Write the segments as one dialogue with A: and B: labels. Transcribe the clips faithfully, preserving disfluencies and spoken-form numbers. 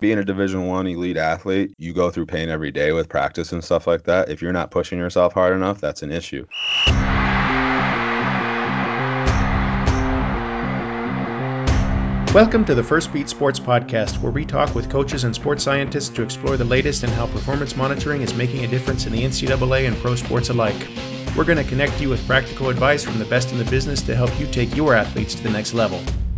A: being a Division One elite athlete, you go through pain every day with practice and stuff like that. If you're not pushing yourself hard enough, that's an issue.
B: Welcome to the First Beat Sports Podcast, where we talk with coaches and sports scientists to explore the latest in how performance monitoring is making a difference in the N C double A and pro sports alike. We're going to connect you with practical advice from the best in the business to help you take your athletes to the next level.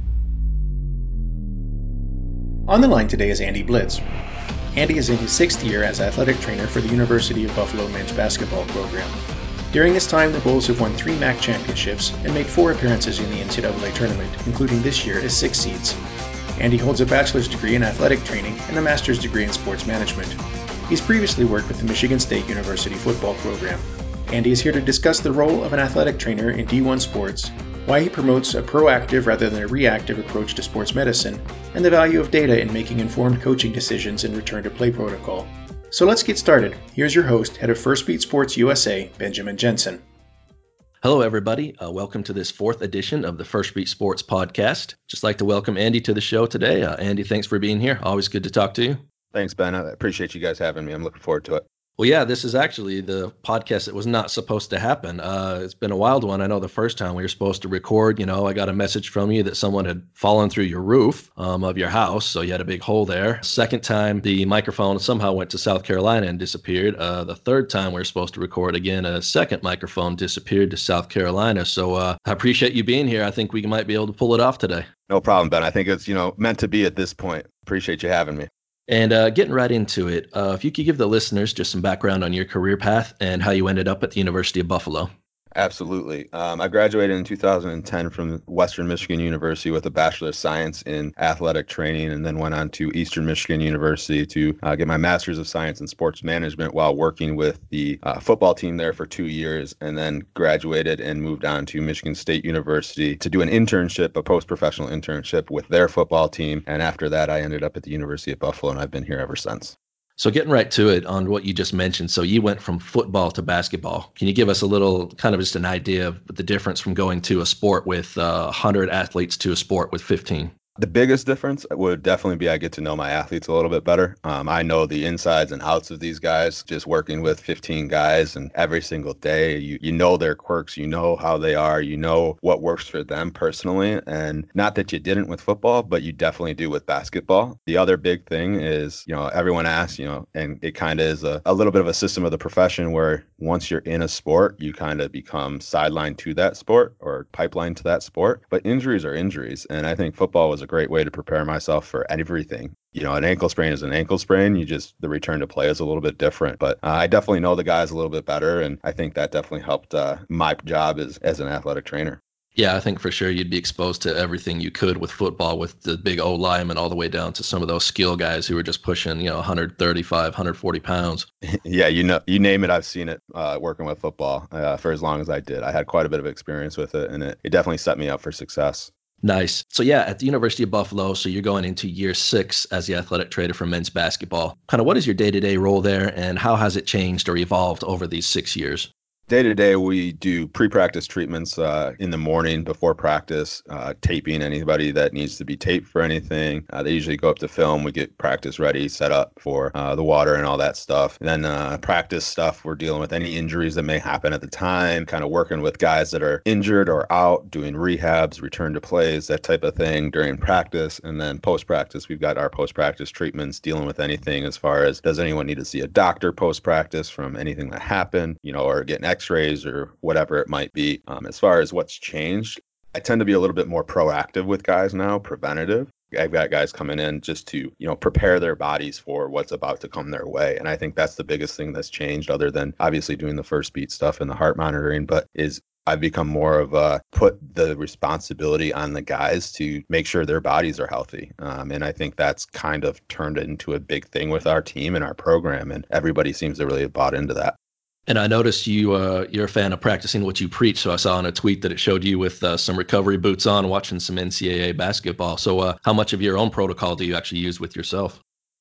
B: On the line today is Andy Blitz. Andy is in his sixth year as athletic trainer for the University of Buffalo men's basketball program. During this time, the Bulls have won three M A C championships and made four appearances in the N C double A tournament, including this year as six seeds. Andy holds a bachelor's degree in athletic training and a master's degree in sports management. He's previously worked with the Michigan State University football program. Andy is here to discuss the role of an athletic trainer in D one sports, why he promotes a proactive rather than a reactive approach to sports medicine, and the value of data in making informed coaching decisions in return to play protocol. So let's get started. Here's your host, head of First Beat Sports U S A, Benjamin Jensen.
C: Hello, everybody. Uh, welcome to this fourth edition of the First Beat Sports Podcast. Just like to welcome Andy to the show today. Uh, Andy, thanks for being here. Always good to talk to you.
A: Thanks, Ben. I appreciate you guys having me. I'm looking forward to it.
C: Well, yeah, this is actually the podcast that was not supposed to happen. Uh, it's been a wild one. I know the first time we were supposed to record, you know, I got a message from you that someone had fallen through your roof um, of your house. So you had a big hole there. Second time, the microphone somehow went to South Carolina and disappeared. Uh, the third time we were supposed to record again, a second microphone disappeared to South Carolina. So uh, I appreciate you being here. I think we might be able to pull it off today.
A: No problem, Ben. I think it's, you know, meant to be at this point. Appreciate you having me.
C: And uh, getting right into it, uh, if you could give the listeners just some background on your career path and how you ended up at the University of Buffalo.
A: Absolutely. Um, I graduated in two thousand ten from Western Michigan University with a Bachelor of Science in Athletic Training, and then went on to Eastern Michigan University to uh, get my Master's of Science in Sports Management while working with the uh, football team there for two years, and then graduated and moved on to Michigan State University to do an internship, a post-professional internship with their football team. And after that, I ended up at the University of Buffalo, and I've been here ever since.
C: So getting right to it on what you just mentioned. So you went from football to basketball. Can you give us a little kind of just an idea of the difference from going to a sport with uh, one hundred athletes to a sport with fifteen?
A: The biggest difference would definitely be I get to know my athletes a little bit better. Um, I know the insides and outs of these guys, just working with fifteen guys, and every single day, you, you know their quirks, you know how they are, you know what works for them personally. And not that you didn't with football, but you definitely do with basketball. The other big thing is, you know, everyone asks, you know, and it kind of is a, a little bit of a system of the profession where once you're in a sport, you kind of become sidelined to that sport or pipeline to that sport. But injuries are injuries. And I think football was a great way to prepare myself for everything. You know, an ankle sprain is an ankle sprain. You just, the return to play is a little bit different. But uh, I definitely know the guys a little bit better. And I think that definitely helped uh, my job as, as an athletic trainer.
C: Yeah, I think for sure you'd be exposed to everything you could with football, with the big O linemen all the way down to some of those skill guys who were just pushing, you know, one thirty-five, one forty pounds.
A: Yeah, you know, you name it, I've seen it uh, working with football uh, for as long as I did. I had quite a bit of experience with it, and it, it definitely set me up for success.
C: Nice. So yeah, at the University of Buffalo, so you're going into year six as the athletic trainer for men's basketball. Kind of what is your day-to-day role there, and how has it changed or evolved over these six years?
A: Day to day, we do pre-practice treatments uh, in the morning before practice, uh, taping anybody that needs to be taped for anything. Uh, they usually go up to film. We get practice ready, set up for uh, the water and all that stuff. And then uh, practice stuff, we're dealing with any injuries that may happen at the time, kind of working with guys that are injured or out, doing rehabs, return to plays, that type of thing during practice. And then post-practice, we've got our post-practice treatments, dealing with anything as far as, does anyone need to see a doctor post-practice from anything that happened, you know, or getting x-rays or whatever it might be. Um, as far as what's changed, I tend to be a little bit more proactive with guys now, preventative. I've got guys coming in just to, you know, prepare their bodies for what's about to come their way. And I think that's the biggest thing that's changed, other than obviously doing the first beat stuff and the heart monitoring, but is I've become more of a put the responsibility on the guys to make sure their bodies are healthy. Um, and I think that's kind of turned into a big thing with our team and our program. And everybody seems to really have bought into that.
C: And I noticed you, uh, you're a fan of practicing what you preach. So I saw in a tweet that it showed you with uh, some recovery boots on, watching some N C double A basketball. So uh, how much of your own protocol do you actually use with yourself?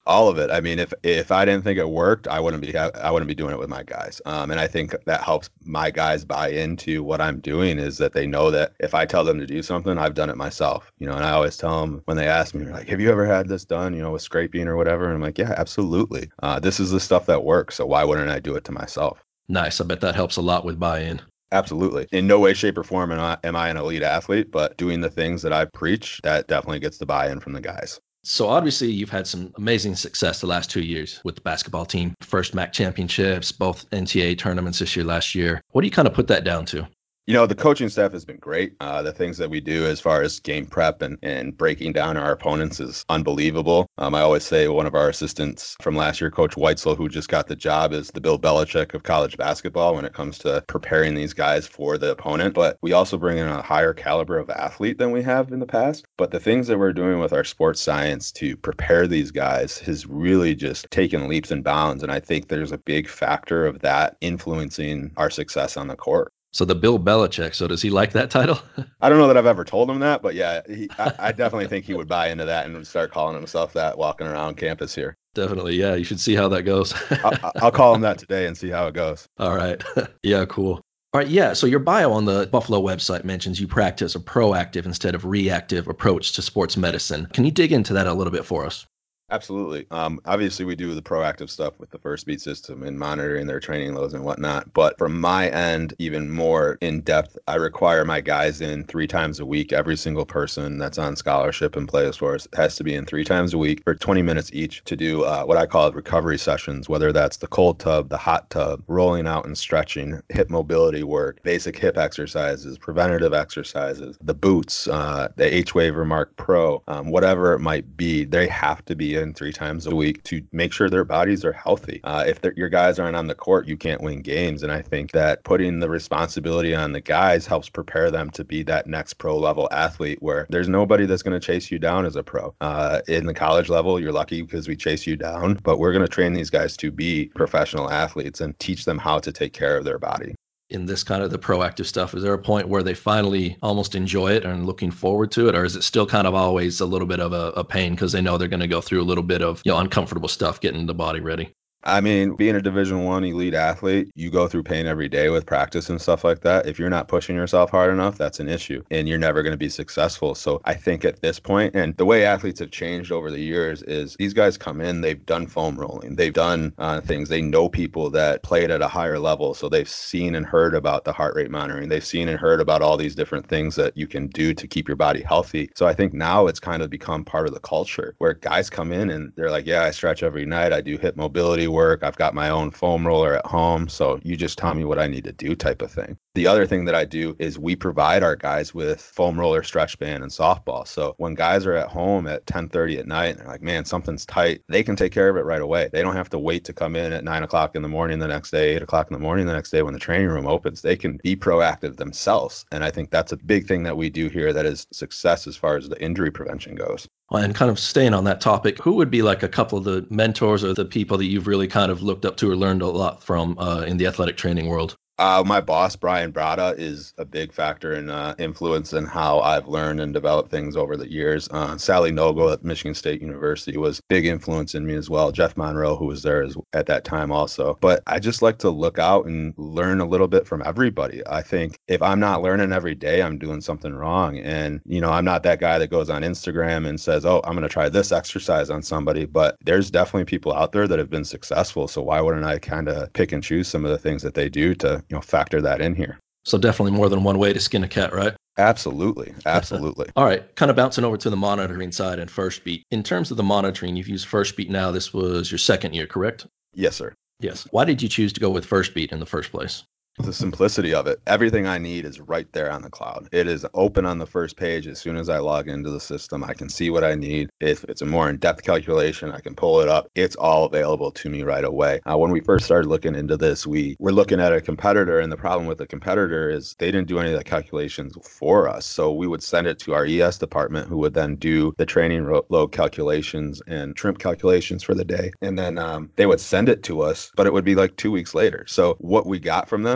A: All of it. I mean, if if I didn't think it worked, I wouldn't be ha- I wouldn't be doing it with my guys. Um, and I think that helps my guys buy into what I'm doing is that they know that if I tell them to do something, I've done it myself. You know, and I always tell them when they ask me, like, "Have you ever had this done? You know, with scraping or whatever?" And I'm like, "Yeah, absolutely. Uh, this is the stuff that works. So why wouldn't I do it to myself?"
C: Nice. I bet that helps a lot with buy-in.
A: Absolutely. In no way, shape, or form am I, am I an elite athlete, but doing the things that I preach, that definitely gets the buy-in from the guys.
C: So obviously you've had some amazing success the last two years with the basketball team. First M A C championships, both N C A A tournaments this year, last year. What do you kind of put that down to?
A: You know, the coaching staff has been great. Uh, the things that we do as far as game prep and, and breaking down our opponents is unbelievable. Um, I always say one of our assistants from last year, Coach Weitzel, who just got the job, is the Bill Belichick of college basketball when it comes to preparing these guys for the opponent. But we also bring in a higher caliber of athlete than we have in the past. But the things that we're doing with our sports science to prepare these guys has really just taken leaps and bounds. And I think there's a big factor of that influencing our success on the court.
C: So the Bill Belichick. So does he like that title?
A: I don't know that I've ever told him that, but yeah, he, I, I definitely think he would buy into that and would start calling himself that walking around campus here.
C: Definitely. Yeah. You should see how that goes.
A: I'll, I'll call him that today and see how it goes.
C: All right. Yeah, cool. All right. Yeah. So your bio on the Buffalo website mentions you practice a proactive instead of reactive approach to sports medicine. Can you dig into that a little bit for us?
A: Absolutely. Um, obviously, we do the proactive stuff with the First Beat system and monitoring their training loads and whatnot. But from my end, even more in depth, I require my guys in three times a week. Every single person that's on scholarship and plays for us has to be in three times a week for twenty minutes each to do uh, what I call recovery sessions, whether that's the cold tub, the hot tub, rolling out and stretching, hip mobility work, basic hip exercises, preventative exercises, the boots, uh, the H-Wave or Mark Pro, um, whatever it might be. They have to be in three times a week to make sure their bodies are healthy. Uh, if your guys aren't on the court, you can't win games. And I think that putting the responsibility on the guys helps prepare them to be that next pro level athlete where there's nobody that's going to chase you down as a pro. Uh, in the college level, you're lucky because we chase you down, but we're going to train these guys to be professional athletes and teach them how to take care of their body.
C: In this kind of the proactive stuff, is there a point where they finally almost enjoy it and looking forward to it? Or is it still kind of always a little bit of a, a pain because they know they're going to go through a little bit of, you know, uncomfortable stuff getting the body ready?
A: I mean, being a Division One elite athlete, you go through pain every day with practice and stuff like that. If you're not pushing yourself hard enough, that's an issue, and you're never going to be successful. So I think at this point, and the way athletes have changed over the years is these guys come in, they've done foam rolling, they've done uh, things, they know people that played at a higher level, so they've seen and heard about the heart rate monitoring, they've seen and heard about all these different things that you can do to keep your body healthy. So I think now it's kind of become part of the culture where guys come in and they're like, yeah, I stretch every night, I do hip mobility work, I've got my own foam roller at home, so you just tell me what I need to do type of thing. The other thing that I do is we provide our guys with foam roller, stretch band, and softball. So when guys are at home at ten thirty at night and they're like, man, something's tight, they can take care of it right away. They don't have to wait to come in at nine o'clock in the morning the next day, eight o'clock in the morning the next day when the training room opens. They can be proactive themselves. And I think that's a big thing that we do here that is success as far as the injury prevention goes.
C: Well, and kind of staying on that topic, who would be like a couple of the mentors or the people that you've really kind of looked up to or learned a lot from uh, in the athletic training world?
A: Uh, my boss, Brian Brada, is a big factor in uh, influence in how I've learned and developed things over the years. Uh, Sally Nogle at Michigan State University was big influence in me as well. Jeff Monroe, who was there as, at that time also. But I just like to look out and learn a little bit from everybody. I think if I'm not learning every day, I'm doing something wrong. And, you know, I'm not that guy that goes on Instagram and says, oh, I'm going to try this exercise on somebody. But there's definitely people out there that have been successful. So why wouldn't I kind of pick and choose some of the things that they do to you know, factor that in here?
C: So definitely more than one way to skin a cat, right?
A: Absolutely. Absolutely.
C: All right. Kind of bouncing over to the monitoring side and First Beat. In terms of the monitoring, you've used First Beat now. This was your second year, correct?
A: Yes, sir.
C: Yes. Why did you choose to go with First Beat in the first place?
A: The simplicity of it. Everything I need is right there on the cloud. It is open on the first page. As soon as I log into the system, I can see what I need. If it's a more in-depth calculation, I can pull it up. It's all available to me right away. Uh, when we first started looking into this, we were looking at a competitor, and the problem with the competitor is they didn't do any of the calculations for us. So we would send it to our E S department, who would then do the training load calculations and trim calculations for the day. And then um, they would send it to us, but it would be like two weeks later. So what we got from them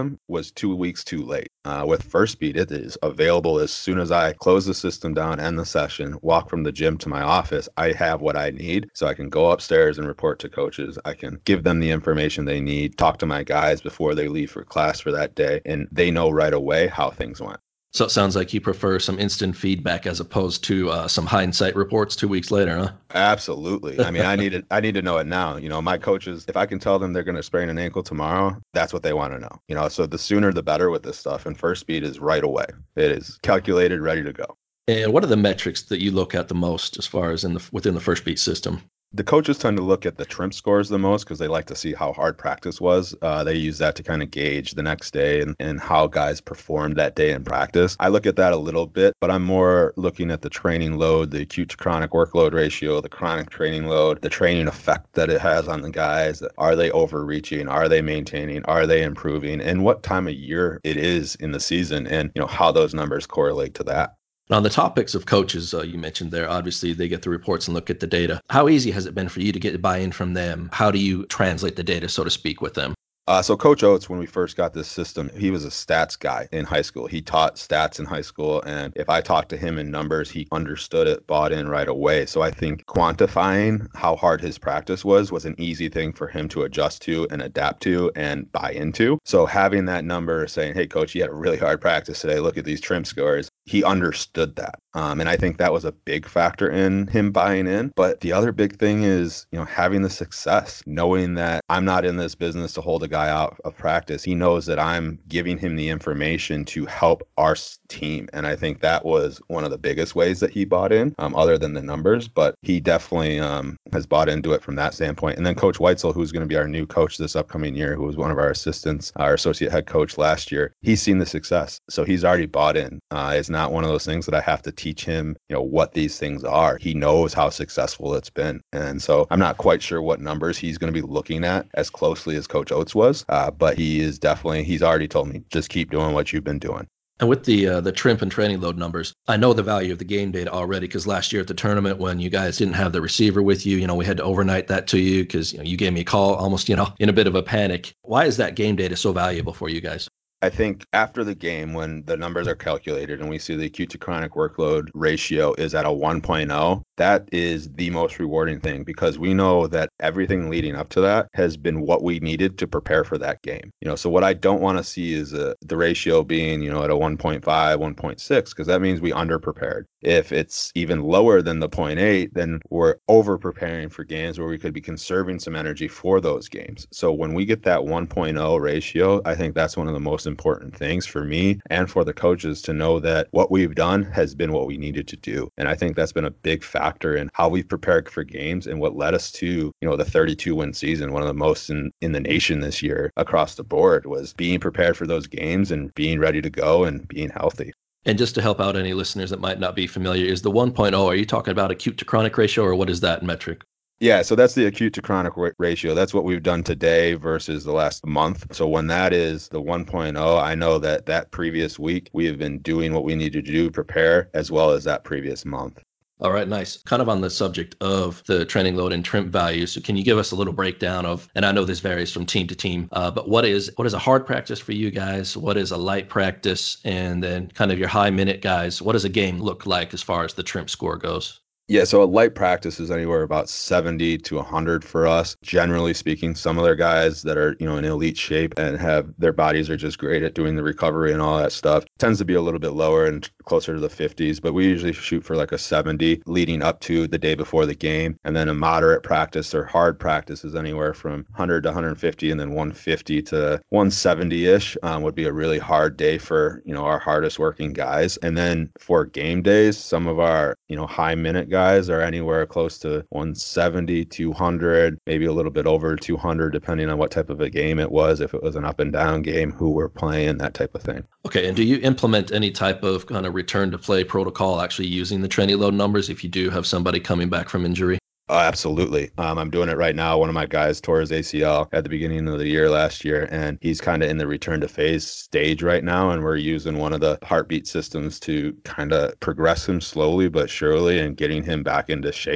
A: program was two weeks too late. Uh, with First Speed, it is available as soon as I close the system down, end the session, walk from the gym to my office. I have what I need, so I can go upstairs and report to coaches. I can give them the information they need, talk to my guys before they leave for class for that day, and they know right away how things went.
C: So it sounds like you prefer some instant feedback as opposed to uh, some hindsight reports two weeks later, huh?
A: Absolutely. I mean, I need it. I need to know it now. You know, my coaches, if I can tell them they're going to sprain an ankle tomorrow, that's what they want to know. You know, so the sooner the better with this stuff. And First Speed is right away. It is calculated, ready to go.
C: And what are the metrics that you look at the most as far as in the within the First Beat system?
A: The coaches tend to look at the trimp scores the most because they like to see how hard practice was. Uh, they use that to kind of gauge the next day and, and how guys performed that day in practice. I look at that a little bit, but I'm more looking at the training load, the acute to chronic workload ratio, the chronic training load, the training effect that it has on the guys. Are they overreaching? Are they maintaining? Are they improving? And what time of year it is in the season, and you know how those numbers correlate to that.
C: On the topics of coaches, uh, you mentioned there, obviously they get the reports and look at the data. How easy has it been for you to get buy-in from them? How do you translate the data, so to speak, with them?
A: Uh, so Coach Oates, when we first got this system, he was a stats guy in high school. He taught stats in high school. And if I talked to him in numbers, he understood it, bought in right away. So I think quantifying how hard his practice was was an easy thing for him to adjust to and adapt to and buy into. So having that number saying, hey, coach, you had a really hard practice today. Look at these trim scores. He understood that. Um, and I think that was a big factor in him buying in. But the other big thing is, you know, having the success, knowing that I'm not in this business to hold a guy out of practice. He knows that I'm giving him the information to help our team. And I think that was one of the biggest ways that he bought in, um, other than the numbers. But he definitely um, has bought into it from that standpoint. And then Coach Weitzel, who's going to be our new coach this upcoming year, who was one of our assistants, our associate head coach last year, he's seen the success. So he's already bought in. Uh, it's not one of those things that I have to teach him, you know, what these things are. He knows how successful it's been. And so I'm not quite sure what numbers he's going to be looking at as closely as Coach Oates was, uh, but he is definitely, he's already told me, just keep doing what you've been doing.
C: And with the uh, the trimp and training load numbers, I know the value of the game data already because last year at the tournament when you guys didn't have the receiver with you, you know, we had to overnight that to you because you know, you gave me a call almost, you know, in a bit of a panic. Why is that game data so valuable for you guys?
A: I think after the game, when the numbers are calculated and we see the acute to chronic workload ratio is at a one point oh, that is the most rewarding thing because we know that everything leading up to that has been what we needed to prepare for that game. You know, so what I don't want to see is a, the ratio being, you know, at a one point five, one point six, because that means we underprepared. If it's even lower than the zero point eight, then we're over preparing for games where we could be conserving some energy for those games. So when we get that one point oh ratio, I think that's one of the most important things for me and for the coaches to know that what we've done has been what we needed to do. And I think that's been a big factor in how we've prepared for games and what led us to, you know, the thirty-two win season, one of the most in, in the nation this year across the board, was being prepared for those games and being ready to go and being healthy.
C: And just to help out any listeners that might not be familiar, is the one point oh, are you talking about acute to chronic ratio or what is that metric?
A: Yeah, so that's the acute to chronic ra- ratio. That's what we've done today versus the last month. So when that is the one point oh, I know that that previous week we have been doing what we need to do, prepare, as well as that previous month.
C: All right, nice. Kind of on the subject of the training load and trimp values. So can you give us a little breakdown of, and I know this varies from team to team, uh, but what is what is a hard practice for you guys? What is a light practice? And then kind of your high minute guys, what does a game look like as far as the trimp score goes?
A: Yeah, so a light practice is anywhere about seventy to one hundred for us. Generally speaking, some of their guys that are, you know, in elite shape and have their bodies are just great at doing the recovery and all that stuff tends to be a little bit lower and closer to the fifties, but we usually shoot for like a seventy leading up to the day before the game. And then a moderate practice or hard practice is anywhere from one hundred to one hundred fifty, and then one fifty to one seventy-ish um, would be a really hard day for, you know, our hardest working guys. And then for game days, some of our, you know, high minute guys guys are anywhere close to one seventy, two hundred, maybe a little bit over two hundred, depending on what type of a game it was. If it was an up and down game, who we're playing, that type of thing.
C: Okay, and do you implement any type of kind of return to play protocol actually using the training load numbers if you do have somebody coming back from injury?
A: Oh, absolutely. Um, I'm doing it right now. One of my guys tore his A C L at the beginning of the year last year, and he's kind of in the return to phase stage right now. And we're using one of the heartbeat systems to kind of progress him slowly but surely and getting him back into shape.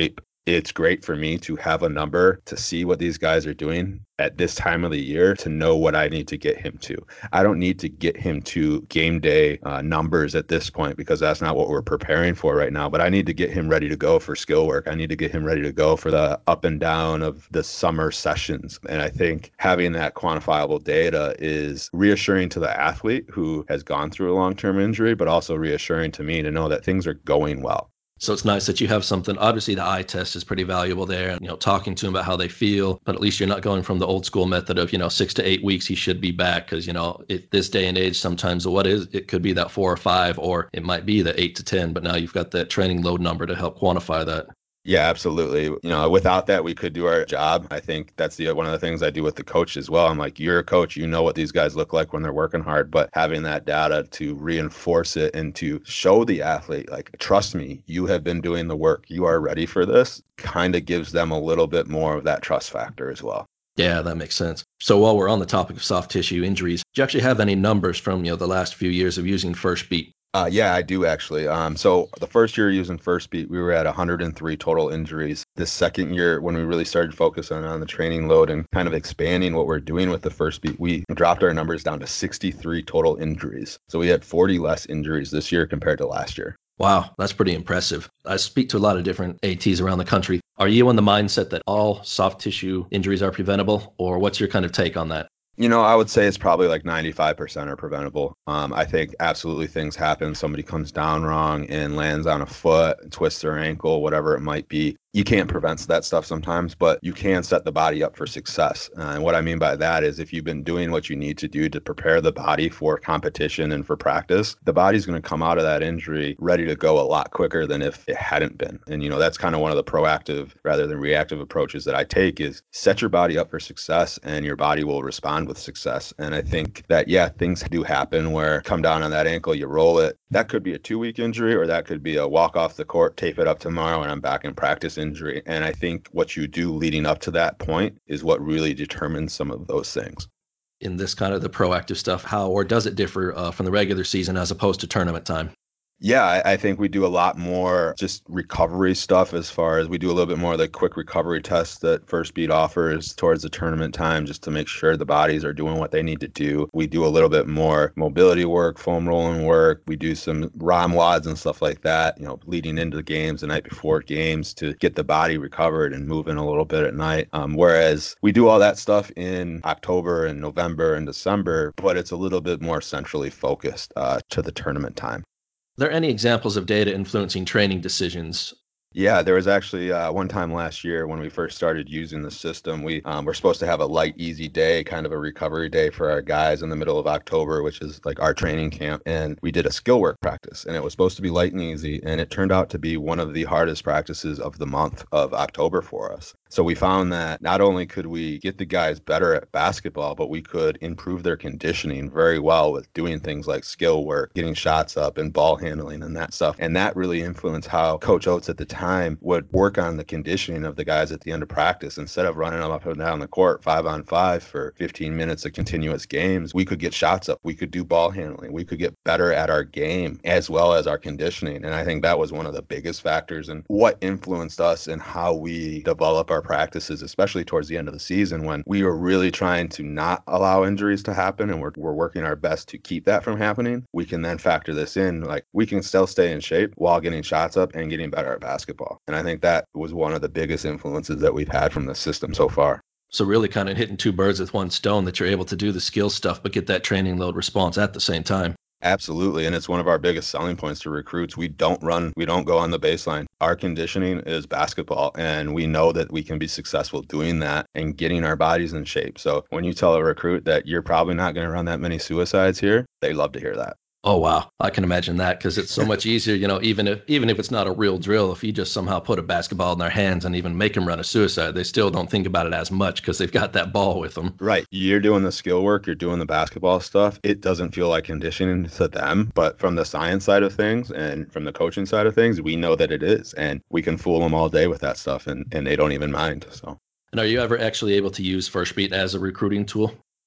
A: It's great for me to have a number to see what these guys are doing at this time of the year to know what I need to get him to. I don't need to get him to game day uh, numbers at this point because that's not what we're preparing for right now. But I need to get him ready to go for skill work. I need to get him ready to go for the up and down of the summer sessions. And I think having that quantifiable data is reassuring to the athlete who has gone through a long-term injury, but also reassuring to me to know that things are going well.
C: So it's nice that you have something. Obviously, the eye test is pretty valuable there, and you know, talking to them about how they feel. But at least you're not going from the old school method of you know six to eight weeks he should be back, because you know at this day and age, sometimes what is it could be that four or five, or it might be the eight to ten. But now you've got that training load number to help quantify that.
A: Yeah, absolutely. You know, without that, we could do our job. I think that's the one of the things I do with the coach as well. I'm like, you're a coach, you know what these guys look like when they're working hard, but having that data to reinforce it and to show the athlete, like, trust me, you have been doing the work, you are ready for this, kind of gives them a little bit more of that trust factor as well.
C: Yeah, that makes sense. So while we're on the topic of soft tissue injuries, do you actually have any numbers from you know the last few years of using First Beat?
A: Uh, yeah, I do actually. Um, so the first year using First Beat, we were at one hundred three total injuries. The second year, when we really started focusing on the training load and kind of expanding what we're doing with the First Beat, we dropped our numbers down to sixty-three total injuries. So we had forty less injuries this year compared to last year.
C: Wow, that's pretty impressive. I speak to a lot of different A Ts around the country. Are you in the mindset that all soft tissue injuries are preventable, or what's your kind of take on that?
A: You know, I would say it's probably like ninety-five percent are preventable. Um, I think absolutely things happen. Somebody comes down wrong and lands on a foot, twists their ankle, whatever it might be. You can't prevent that stuff sometimes, but you can set the body up for success. Uh, and what I mean by that is if you've been doing what you need to do to prepare the body for competition and for practice, the body's going to come out of that injury ready to go a lot quicker than if it hadn't been. And, you know, that's kind of one of the proactive rather than reactive approaches that I take is set your body up for success and your body will respond with success. And I think that, yeah, things do happen where come down on that ankle, you roll it. That could be a two week injury, or that could be a walk off the court, tape it up tomorrow, and I'm back in practice injury. And I think what you do leading up to that point is what really determines some of those things.
C: In this kind of the proactive stuff, how or does it differ uh, from the regular season as opposed to tournament time?
A: Yeah, I, I think we do a lot more just recovery stuff as far as we do a little bit more of the quick recovery tests that First Beat offers towards the tournament time just to make sure the bodies are doing what they need to do. We do a little bit more mobility work, foam rolling work. We do some ROM wads and stuff like that, you know, leading into the games, the night before games to get the body recovered and moving a little bit at night. Um, whereas we do all that stuff in October and November and December, but it's a little bit more centrally focused uh, to the tournament time.
C: Are there any examples of data influencing training decisions?
A: Yeah, there was actually uh, one time last year when we first started using the system, we um, were supposed to have a light, easy day, kind of a recovery day for our guys in the middle of October, which is like our training camp. And we did a skill work practice, and it was supposed to be light and easy. And it turned out to be one of the hardest practices of the month of October for us. So we found that not only could we get the guys better at basketball, but we could improve their conditioning very well with doing things like skill work, getting shots up and ball handling and that stuff. And that really influenced how Coach Oates at the time would work on the conditioning of the guys at the end of practice. Instead of running them up and down the court five on five for fifteen minutes of continuous games, we could get shots up. We could do ball handling. We could get better at our game as well as our conditioning. And I think that was one of the biggest factors in what influenced us and how we develop our practices, especially towards the end of the season when we were really trying to not allow injuries to happen and we're, we're working our best to keep that from happening. We can then factor this in, like we can still stay in shape while getting shots up and getting better at basketball. And I think that was one of the biggest influences that we've had from the system so far.
C: So really kind of hitting two birds with one stone, that you're able to do the skill stuff but get that training load response at the same time.
A: Absolutely. And it's one of our biggest selling points to recruits. We don't run, we don't go on the baseline. Our conditioning is basketball, and we know that we can be successful doing that and getting our bodies in shape. So when you tell a recruit that you're probably not going to run that many suicides here, they love to hear that.
C: Oh wow, I can imagine that, because it's so much easier, you know, even if even if it's not a real drill, if you just somehow put a basketball in their hands and even make them run a suicide, they still don't think about it as much because they've got that ball with them.
A: Right. You're doing the skill work, you're doing the basketball stuff. It doesn't feel like conditioning to them, but from the science side of things and from the coaching side of things, we know that it is. And we can fool them all day with that stuff, and, and they don't even mind. So.
C: And are you ever actually able to use First Beat as a recruiting tool?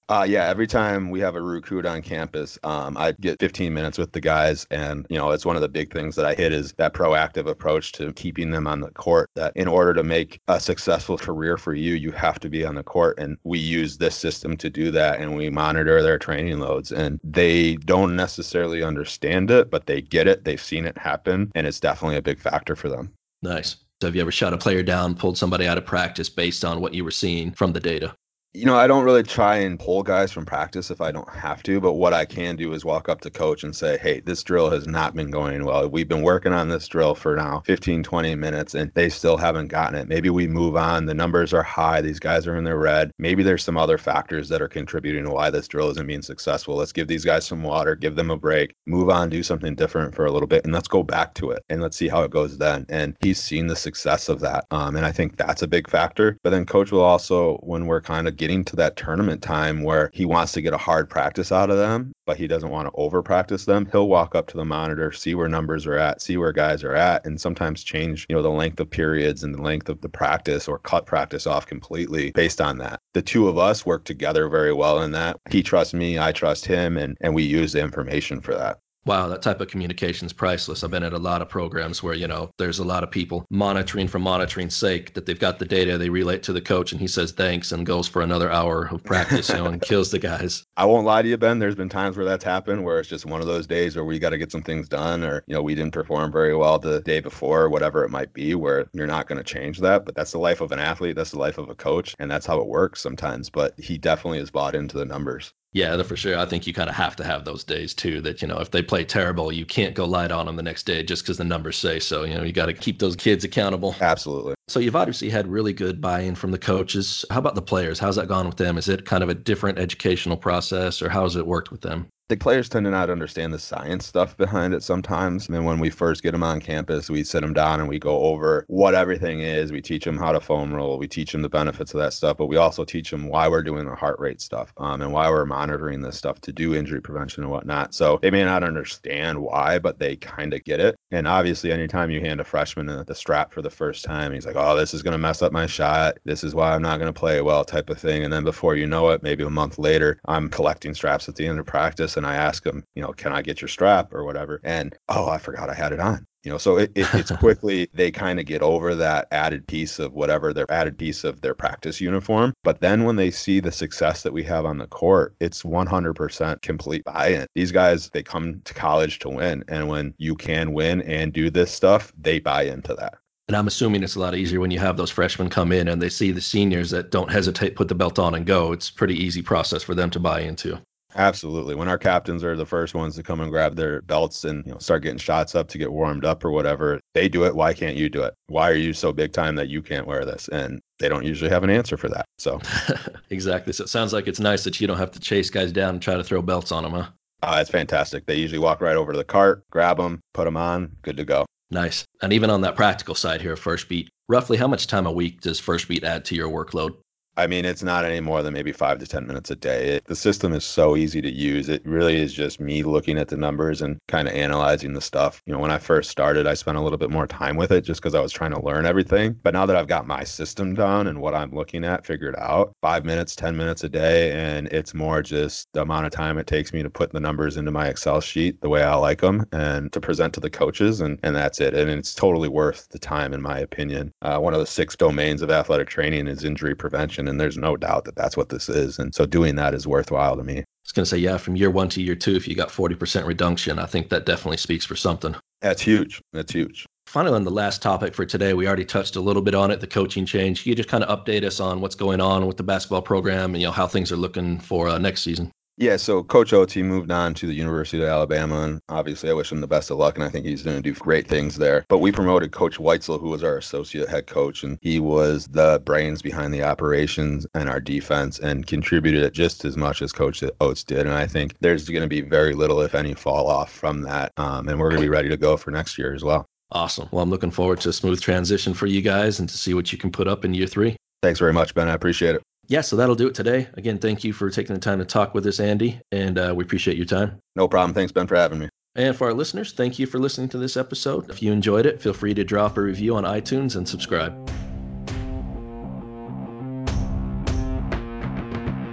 A: Uh, yeah, every time we have a recruit on campus, um, I get fifteen minutes with the guys. And, you know, it's one of the big things that I hit is that proactive approach to keeping them on the court, that in order to make a successful career for you, you have to be on the court. And we use this system to do that. And we monitor their training loads. And they don't necessarily understand it, but they get it. They've seen it happen. And it's definitely a big factor for them.
C: Nice. So have you ever shut a player down, pulled somebody out of practice based on what you were seeing from the data?
A: You know, I don't really try and pull guys from practice if I don't have to, but what I can do is walk up to coach and say, hey, this drill has not been going well. We've been working on this drill for now fifteen, twenty minutes, and they still haven't gotten it. Maybe we move on. The numbers are high. These guys are in the red. Maybe there's some other factors that are contributing to why this drill isn't being successful. Let's give these guys some water, give them a break, move on, do something different for a little bit, and let's go back to it, and let's see how it goes then. And he's seen the success of that. Um, and I think that's a big factor. But then coach will also, when we're kind of getting to that tournament time where he wants to get a hard practice out of them, but he doesn't want to over practice them, he'll walk up to the monitor, see where numbers are at, see where guys are at, and sometimes change, you know, the length of periods and the length of the practice, or cut practice off completely based on that. The two of us work together very well in that. He trusts me, I trust him, and and we use the information for that.
C: Wow, that type of communication is priceless. I've been at a lot of programs where, you know, there's a lot of people monitoring for monitoring's sake, that they've got the data, they relate to the coach, and he says thanks and goes for another hour of practice, you know, and kills the guys.
A: I won't lie to you, Ben. There's been times where that's happened, where it's just one of those days where we got to get some things done, or, you know, we didn't perform very well the day before, whatever it might be, where you're not going to change that. But that's the life of an athlete. That's the life of a coach. And that's how it works sometimes. But he definitely is bought into the numbers.
C: Yeah, for sure. I think you kind of have to have those days too, that, you know, if they play terrible, you can't go light on them the next day just because the numbers say so. You know, you got to keep those kids accountable.
A: Absolutely.
C: So you've obviously had really good buy-in from the coaches. How about the players? How's that gone with them? Is it kind of a different educational process, or how's it worked with them?
A: The players tend to not understand the science stuff behind it sometimes. And then when we first get them on campus, we sit them down and we go over what everything is. We teach them how to foam roll. We teach them the benefits of that stuff, but we also teach them why we're doing the heart rate stuff, um, and why we're monitoring this stuff to do injury prevention and whatnot. So they may not understand why, but they kind of get it. And obviously, anytime you hand a freshman the strap for the first time, he's like, oh, this is going to mess up my shot. This is why I'm not going to play well, type of thing. And then before you know it, maybe a month later, I'm collecting straps at the end of practice, and I ask them, you know, can I get your strap or whatever? And, oh, I forgot I had it on. You know, so it, it, it's quickly, they kind of get over that added piece of whatever their added piece of their practice uniform. But then when they see the success that we have on the court, it's one hundred percent complete buy-in. These guys, they come to college to win. And when you can win and do this stuff, they buy into that.
C: And I'm assuming it's a lot easier when you have those freshmen come in and they see the seniors that don't hesitate, put the belt on and go. It's a pretty easy process for them to buy into.
A: Absolutely. When our captains are the first ones to come and grab their belts and, you know, start getting shots up to get warmed up or whatever, they do it. Why can't you do it? Why are you so big time that you can't wear this? And they don't usually have an answer for that. So
C: exactly. So it sounds like it's nice that you don't have to chase guys down and try to throw belts on them, huh?
A: uh, it's fantastic. They usually walk right over to the cart, grab them, put them on, good to go.
C: Nice. And even on that practical side here of First Beat, roughly how much time a week does First Beat add to your workload?
A: I mean, it's not any more than maybe five to ten minutes a day. It, the system is so easy to use. It really is just me looking at the numbers and kind of analyzing the stuff. You know, when I first started, I spent a little bit more time with it just because I was trying to learn everything. But now that I've got my system down and what I'm looking at figured out, five minutes, ten minutes a day, and it's more just the amount of time it takes me to put the numbers into my Excel sheet the way I like them and to present to the coaches, and, and that's it. And it's totally worth the time, in my opinion. Uh, one of the six domains of athletic training is injury prevention. And there's no doubt that that's what this is. And so doing that is worthwhile to me.
C: I was going to say, yeah, from year one to year two, if you got forty percent reduction, I think that definitely speaks for something.
A: That's huge. That's huge.
C: Finally, on the last topic for today, we already touched a little bit on it, the coaching change. Can you just kind of update us on what's going on with the basketball program and, you know, how things are looking for uh, next season?
A: Yeah, so Coach Ot moved on to the University of Alabama, and obviously I wish him the best of luck, and I think he's going to do great things there. But we promoted Coach Weitzel, who was our associate head coach, and he was the brains behind the operations and our defense and contributed just as much as Coach Oates did. And I think there's going to be very little, if any, fall off from that, um, and we're going to be ready to go for next year as well.
C: Awesome. Well, I'm looking forward to a smooth transition for you guys and to see what you can put up in year three.
A: Thanks very much, Ben. I appreciate it.
C: Yeah, so that'll do it today. Again, thank you for taking the time to talk with us, Andy, and uh, we appreciate your time.
A: No problem. Thanks, Ben, for having me.
C: And for our listeners, thank you for listening to this episode. If you enjoyed it, feel free to drop a review on iTunes and subscribe.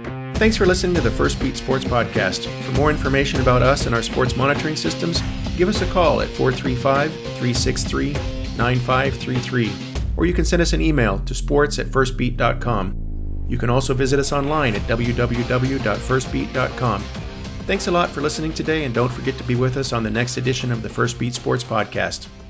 B: Thanks for listening to the First Beat Sports Podcast. For more information about us and our sports monitoring systems, give us a call at four three five, three six three, nine five three three, or you can send us an email to sports at first beat dot com. You can also visit us online at w w w dot first beat dot com. Thanks a lot for listening today, and don't forget to be with us on the next edition of the First Beat Sports Podcast.